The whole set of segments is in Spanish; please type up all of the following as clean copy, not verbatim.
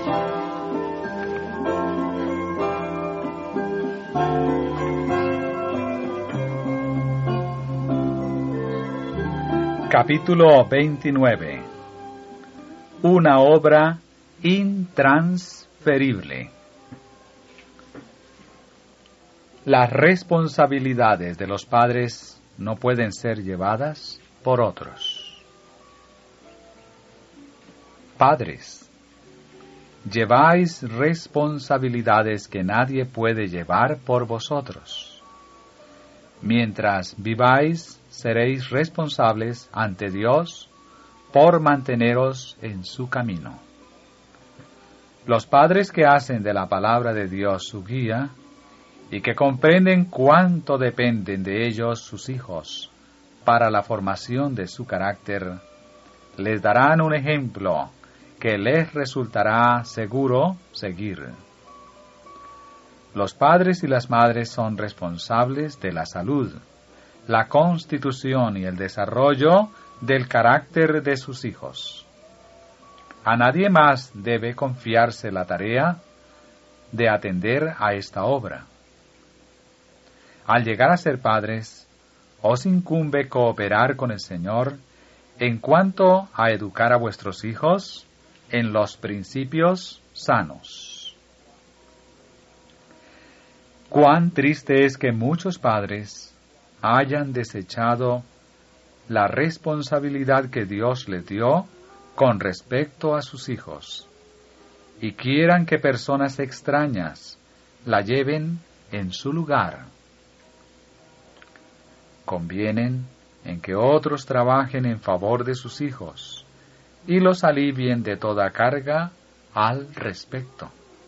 Capítulo 29. Una obra intransferible. Las responsabilidades de los padres no pueden ser llevadas por otros. Padres, lleváis responsabilidades que nadie puede llevar por vosotros. Mientras viváis, seréis responsables ante Dios por manteneros en su camino. Los padres que hacen de la palabra de Dios su guía y que comprenden cuánto dependen de ellos sus hijos para la formación de su carácter, les darán un ejemplo que les resultará seguro seguir. Los padres y las madres son responsables de la salud, la constitución y el desarrollo del carácter de sus hijos. A nadie más debe confiarse la tarea de atender a esta obra. Al llegar a ser padres, os incumbe cooperar con el Señor en cuanto a educar a vuestros hijos en los principios sanos. Cuán triste es que muchos padres hayan desechado la responsabilidad que Dios les dio con respecto a sus hijos y quieran que personas extrañas la lleven en su lugar. Convienen en que otros trabajen en favor de sus hijos y los alivien de toda carga al respecto.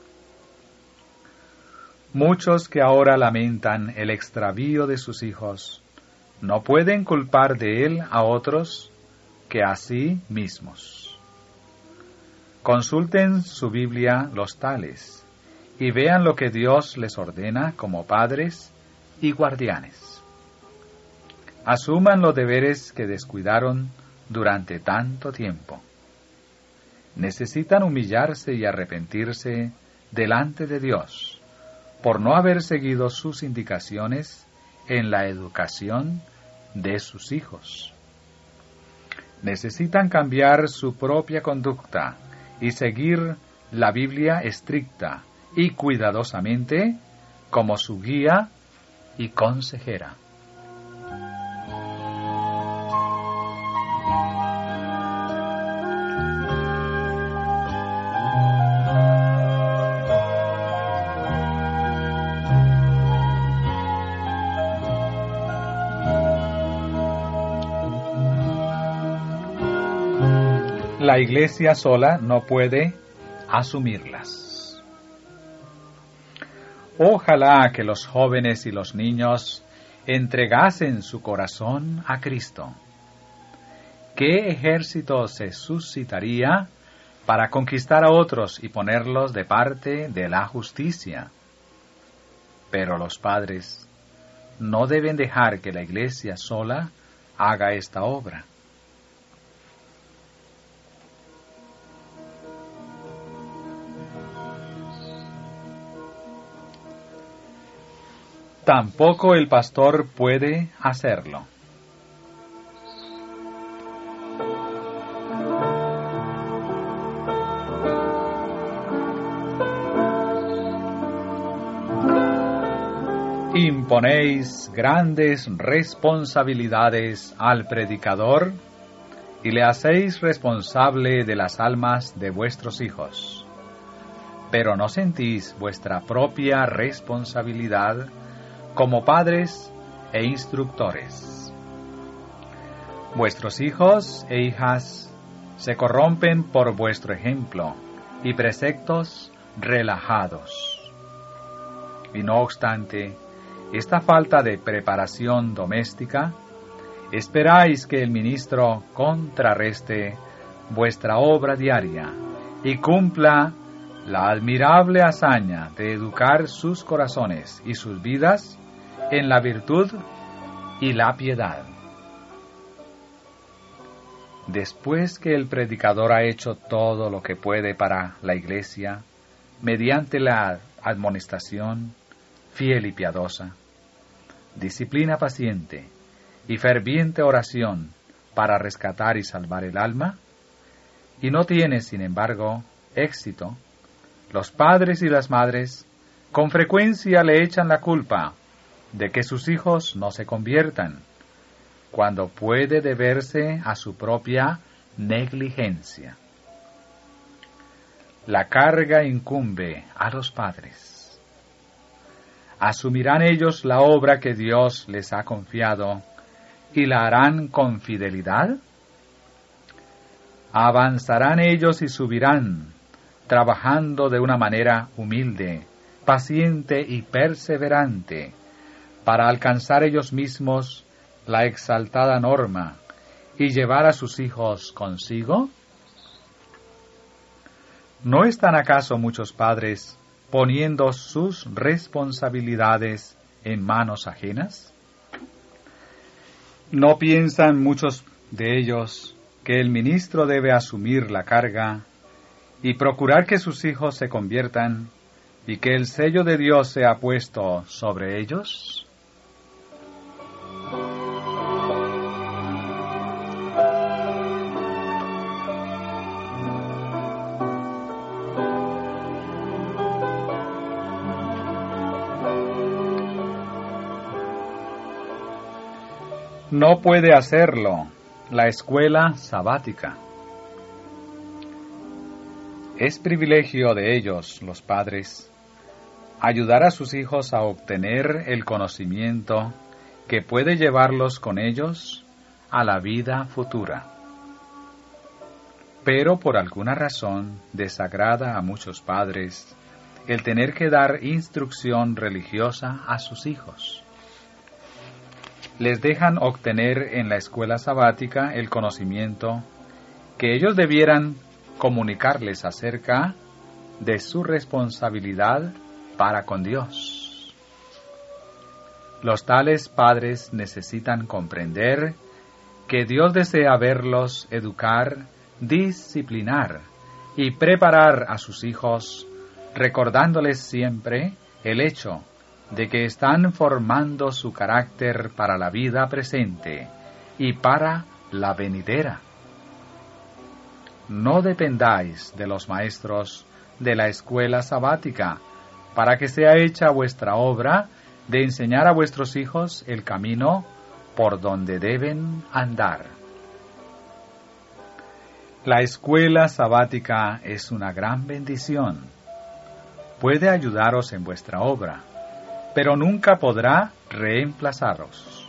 Muchos que ahora lamentan el extravío de sus hijos no pueden culpar de él a otros que a sí mismos. Consulten su Biblia los tales y vean lo que Dios les ordena como padres y guardianes. Asuman los deberes que descuidaron durante tanto tiempo. Necesitan humillarse y arrepentirse delante de Dios por no haber seguido sus indicaciones en la educación de sus hijos. Necesitan cambiar su propia conducta y seguir la Biblia estricta y cuidadosamente como su guía y consejera. La Iglesia sola no puede asumirlas. Ojalá que los jóvenes y los niños entregasen su corazón a Cristo. ¿Qué ejército se suscitaría para conquistar a otros y ponerlos de parte de la justicia? Pero los padres no deben dejar que la Iglesia sola haga esta obra. Tampoco el pastor puede hacerlo. Imponéis grandes responsabilidades al predicador y le hacéis responsable de las almas de vuestros hijos, pero no sentís vuestra propia responsabilidad como padres e instructores. Vuestros hijos e hijas se corrompen por vuestro ejemplo y preceptos relajados. Y no obstante, esta falta de preparación doméstica, esperáis que el ministro contrarreste vuestra obra diaria y cumpla la admirable hazaña de educar sus corazones y sus vidas en la virtud y la piedad. después que el predicador ha hecho todo lo que puede para la iglesia, mediante la admonestación fiel y piadosa, disciplina paciente y ferviente oración para rescatar y salvar el alma, y no tiene, sin embargo, éxito, los padres y las madres con frecuencia le echan la culpa de que sus hijos no se conviertan, cuando puede deberse a su propia negligencia. La carga incumbe a los padres. ¿Asumirán ellos la obra que Dios les ha confiado y la harán con fidelidad? ¿Avanzarán ellos y subirán, trabajando de una manera humilde, paciente y perseverante, para alcanzar ellos mismos la exaltada norma y llevar a sus hijos consigo? ¿No están acaso muchos padres poniendo sus responsabilidades en manos ajenas? ¿No piensan muchos de ellos que el ministro debe asumir la carga y procurar que sus hijos se conviertan y que el sello de Dios sea puesto sobre ellos? No puede hacerlo la escuela sabática. Es privilegio de ellos, los padres, ayudar a sus hijos a obtener el conocimiento que puede llevarlos con ellos a la vida futura. Pero por alguna razón desagrada a muchos padres el tener que dar instrucción religiosa a sus hijos. Les dejan obtener en la escuela sabática el conocimiento que ellos debieran comunicarles acerca de su responsabilidad para con Dios. Los tales padres necesitan comprender que Dios desea verlos educar, disciplinar y preparar a sus hijos, recordándoles siempre el hecho de que están formando su carácter para la vida presente y para la venidera. No dependáis de los maestros de la escuela sabática, para que sea hecha vuestra obra de enseñar a vuestros hijos el camino por donde deben andar. La escuela sabática es una gran bendición. Puede ayudaros en vuestra obra, pero nunca podrá reemplazaros.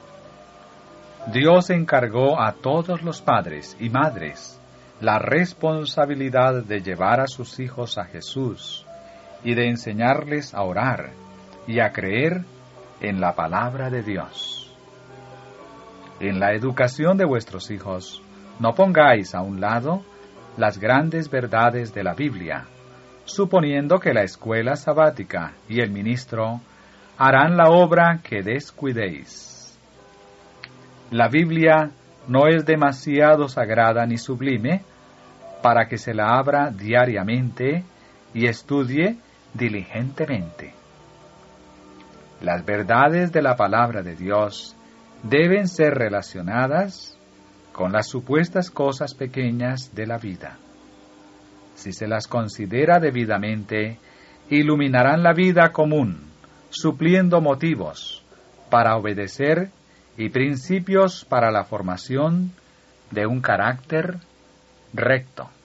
Dios encargó a todos los padres y madres la responsabilidad de llevar a sus hijos a Jesús y de enseñarles a orar y a creer en la palabra de Dios. En la educación de vuestros hijos, no pongáis a un lado las grandes verdades de la Biblia, suponiendo que la escuela sabática y el ministro harán la obra que descuidéis. La Biblia no es demasiado sagrada ni sublime para que se la abra diariamente y estudie diligentemente. Las verdades de la palabra de Dios deben ser relacionadas con las supuestas cosas pequeñas de la vida. Si se las considera debidamente, iluminarán la vida común, supliendo motivos para obedecer y principios para la formación de un carácter recto.